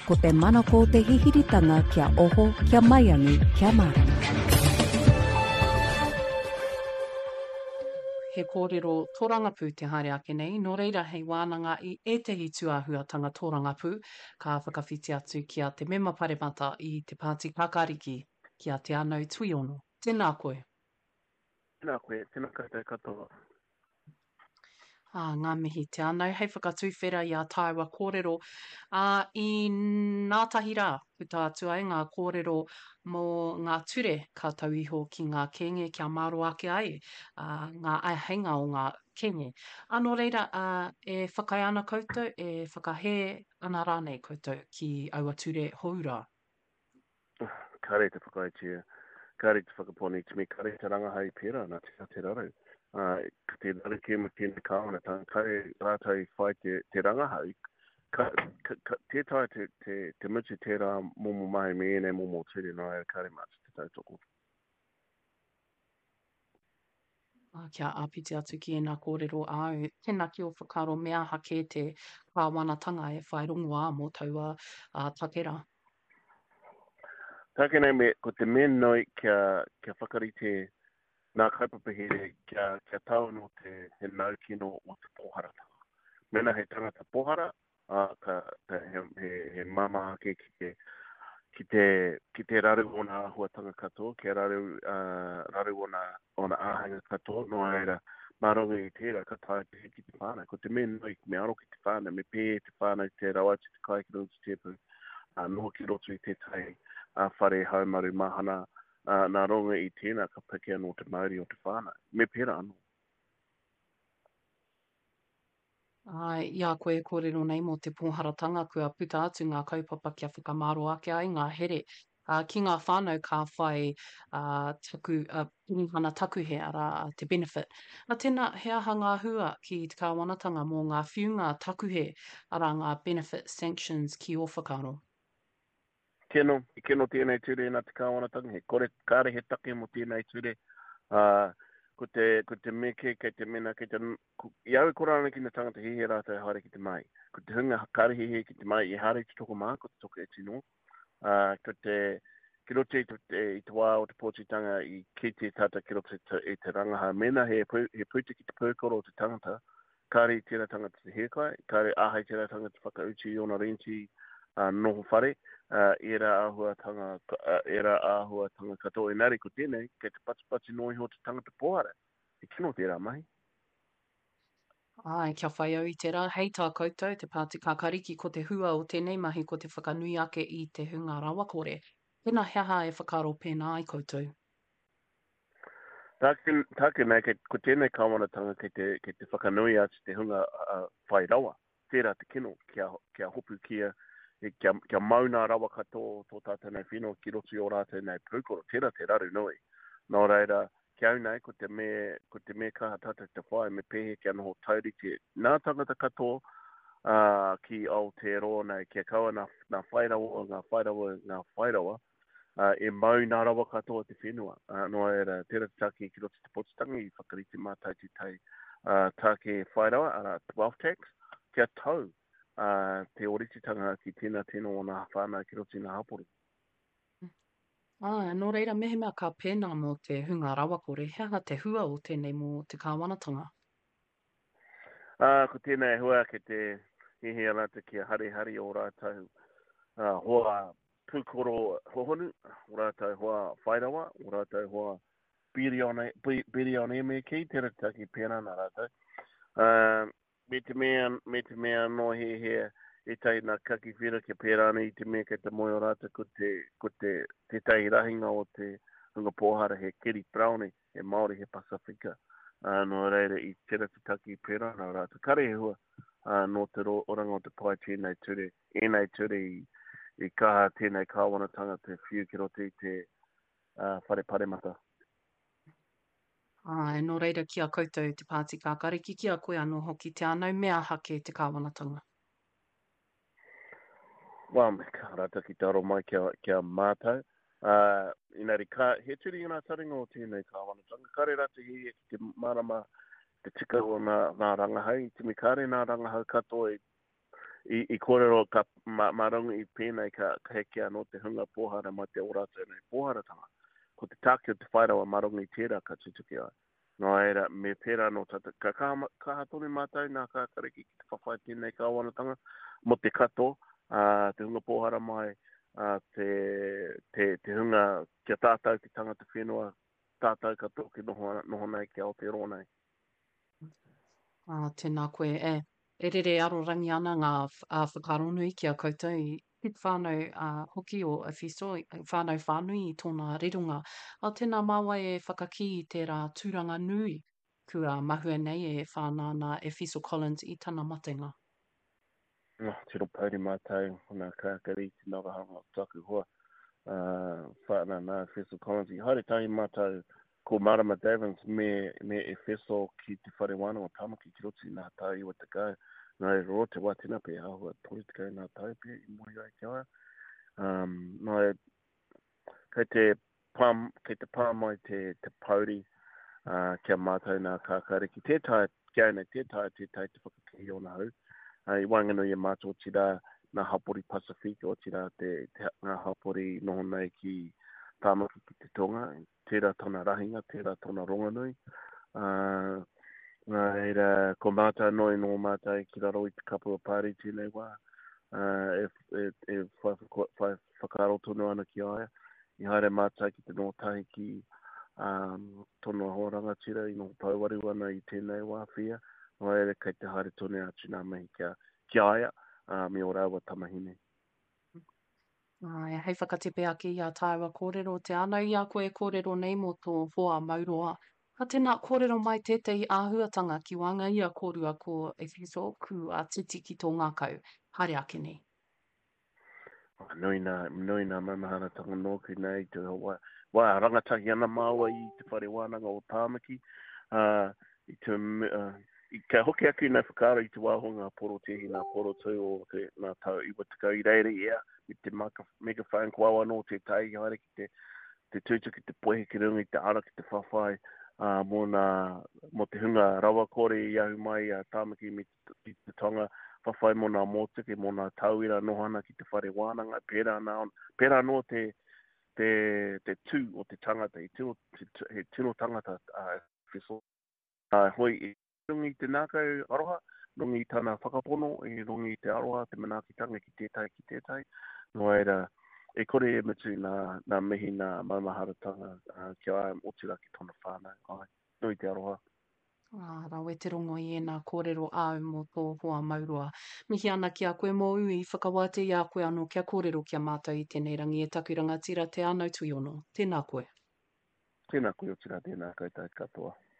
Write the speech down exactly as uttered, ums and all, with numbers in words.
ko te manako te hihiritanga kia oho, kia maiangi, kia marama. He kōrero tōrangapū te haere ake nei, nō reira hei wānanga i e tehi tuahuatanga tōrangapū, ka whakawhiti atu kia te mema paremata i te Pāti Kākāriki kia te anau tuiono. Tēnā koe. Tēnā koe, tēnā koutou katoa. Ah, ngā mihi te anau, hei whakatūwhera i a tāua kōrero. Uh, I nā tahi rā, puta atu ai ngā kōrero mō ngā ture ka tau iho ki ngā kenge kia maro ake ai, uh, ngā aihenga o ngā kenge. Anō reira, uh, e whakai ana koutou, e whakahe ana rānei koutou ki aua ture hourā. Kare te whakai tia, kare te whakaponi te me kare te rangahai pera, nā te te rarau. Uh, te rare ke mo tēnei kāwana tanga, kare rātai whai te, te rangahau, ka, ka, ka, te tai te, te, te mutu te rā momo mai me ene momo ture nā e kare mātu te tautoko. Uh, kia āpiti atu ki e nā kōrero au, tēnā ki o whakaro mea hake te kāwanatanga e whai rongo ā mō taua uh, takera. Take nei me, ko te men noi kia, kia whakarite nā kaipapahere kia, kia tau no te he naukino o te poharata. Mena he tangata pohara, uh, ka, ka he, he, he mama ake ki te, ki te, ki te raru o nā huatanga katoa, ki raru, uh, raru o nā, o nā āhanga katoa, no aera maronga i tērā ka tāi te ki te whānau. Ko te men noi me aro ki te whānau, me pē te whānau te rawati te kai ki rungu te tepu, uh, noho ki roto i te tai, uh, whare haumaru mahana, Uh, nā ronga i tēnā ka peke anō te mauri o te whānau. Me pera anō. Ai, ia koe kōrero nei mō te pōharatanga kua puta atu ngā kaupapa kia whakamaro ake ai, ngā here. Uh, ki ngā whānau ka whai uh, taku, uh, pinihana takuhe ara uh, te benefit. Nā tēnā he aha ngā hua ki te kāwanatanga mō ngā whiunga takuhe ara ngā benefit sanctions ki o whakaro. Keno, i keno tēnei ture nā te kāwanatanga, he kore kāre he take mo tēnei ture. Uh, ko te, ko te meke, kei te mena, kei te... I au korana ki na tangata hihi rātou haere ki te mai. Ko te hunga kāre hihi ki te mai, i hare te toko mā, ko te toko e tino. Uh, ko te... Ki rote i te, i te wā o te pōtitanga i ki te tata ki rote i te rangaha. Mena he, he puta ki te pōkoro o te tangata. Kāre i tēnā tangata te hekai, kāre ahai tēnā tangata whakauchi i ona renti uh, noho whare. Uh, era āhuatanga, uh, era āhuatanga katoa e nari ko tēnei, kei te patipati noi ho te tangata pohara. E kino tērā mai. Ai, kia whai au i tērā. Hei tā koutou, te Pāti Kākāriki ko te hua o tēnei mahi ko te whakanui ake i te hunga rawakore. Tēnā heha e whakaro pēnā ai koutou. Tāke, tāke nei, kei, ko tēnei kāwanatanga kei te, kei te whakanui atu te hunga uh, whai rawa. Tērā te kino, kia, kia hopu kia, kia, kia mauna rawa katoa tō tātou nei whino ki roto o rātou nei pūkoro. Tērā te raru nui. Nō reira, kia au nei, ko te me, ko te me kaha tata te whae, me pehe kia noho tauri te nā tangata katoa uh, ki Aotearoa nei, kia kaua nā, nā whairawa, ngā whairawa, ngā whairawa, uh, e mau nā rawa katoa te whenua. Uh, nō reira, tērā te take ki roto te potitangi, i whakariti mātai te tai uh, take whairawa, ara wealth tax, kia tau. Uh, te orititanga ki tēnā tēnā o nā whānau ki roti nā hapori. Ah, nō reira mehe mea ka pēnā mō te hunga rawakore, hea te hua o tēnei mō te kāwanatanga? Uh, ko tēnei hua ke te hehe anata kia hare hare o rātou uh, hoa pūkoro hohonu, o rātou hoa whairawa, o rātou hoa birione, birione me ki, tēnā taki pēnā nā rātou. Uh, Me te mea, me te mea no he he e tai nā kaki whira kia pērāne i te mea kei te moe o rāta ko te, ko te, te tai rahinga o te hunga pōhara he Kerry Brownie, he Māori he Pasifika. Uh, no reira i tera te taki pērāna o rāta. Kare he hua uh, no te ro, oranga o te pai tēnei ture, enei ture i, i kaha tēnei kāwanatanga te whiu ki rote i te uh, whare paremata. Ai, nō reira kia koutou te Pāti Kākāriki, kia koe anō hoki te anau mea hake te kāwanatanga. Wā, me ka rata ki taro mai kia, kia mātou. Uh, inari, ka, he turi i ngā taringa o tēnei kāwanatanga. Kare rata hi e ki te marama, te tika o nā, nā rangahau. Timi kare nā rangahau katoa e, i, i kōrero ka ma, marangi i pēnei ka, ka heke anō te hunga pōhara ma te orata nei pōharatanga. Ko te tāke o te whairawa marangi i tērā ka tutuki ai. Nō era me pērā no tata ka ka, ka hatone mātai nā ka kareki ki te whawhai tēnei ka awanatanga mo te kato, uh, te hunga pōhara mai, uh, te, te, te hunga kia tātou ki tangata whenua, tātou ka toki noho, noho nei ki Aotearoa nei. Ah, tēnā koe e. E rere arorangi ana ngā uh, whakaronui ki a koutou i hit whānau uh, hoki o Efeso, whānau whānui i tōna rirunga. A tēnā māwai e whakaki i tērā tūranga nui kua mahua nei e whānana Efeso Collins i tana matenga. No, tiro pauri mātou, hona kākari te nawahanga taku hoa. Uh, whānana Efeso Collins i haere tahi mātou ko Marama Davins me, me Efeso ki te whare wana o Tamaki ki roti nā tau i wa te kau. Nā e roa te watina pe ahua tori te kau nā tau pe i mori ai kia. Um, nā e, kei te pām, kei te pām mai te, te pauri uh, kia mātou nā kākare ki tētai, kia nei tētai, tētai te whakaki o nā hau. Uh, I wangano i e mātou tira nā hapori Pacific o tira te, te ngā hapori noho nei ki Tāmaki ki te tonga, tērā tōna rahinga, tērā tōna ronganui. Uh, Eira, ko mātai noi no mātai ki raro i te kapua pāri tēnei wā. Uh, e e, e whai whakaro tonu ana ki aia. I haere mātai ki te notahi ki um, tōna horanga tira i no pauwari wana i tēnei wā whia. No ere kei te haere tonu atu nā mehi kia, ki aia, uh, me o rāua tamahine. Ai, hei whakatepe ake i a tāua kōrero te anau i a koe kōrero nei mo tō hoa mauroa. Ka tēnā kōrero mai tētei āhuatanga ki wanga i a kōrua ko Efeso ku a titi ki tō ngākau. Haere ake nei. Nui nā, nui nā mamahana tanga nōku nei, te wā, wā rangatahi ana māua i te whare wānanga o Tāmaki. Uh, i te, uh, i ka hoki aku nei whakara i te wāhonga poro tehi nā poro tū o te, nā tau i watakau i reire i ea. I te megaphone kua wano te tai haere ki te, te tūtu ki te pohe ki runga i te ara ki te whawhai. Uh, mo, na, mo te hunga rawa kore i ahu mai a uh, Tāmaki me te, te tonga whawhai mo nā mōtike, mo nā tauira nohana ki te whare wānanga, pērā nā, pērā no te, te, te tū o te tangata, i tino, te, he tino tangata uh, whiso. Uh, hoi i rungi te nākau aroha, rungi i tāna whakapono, i rungi i te aroha, te manakitanga ki tētai ki tētai. No era, e kore e mitu nā, nā mihi nā mamaharatanga uh, ki aia otira ki tōna whānau. Ai, nui te aroha. Ah, rau e te rongo i ena kōrero au mo tō hoa maurua. Mihi ana ki a koe mō ui, whakawate i a koe anō kia kōrero kia mātou i tēnei rangi e taku rangatira te anau tui ono. Tēnā koe. Tēnā koe o tira, tēnā koutou katoa.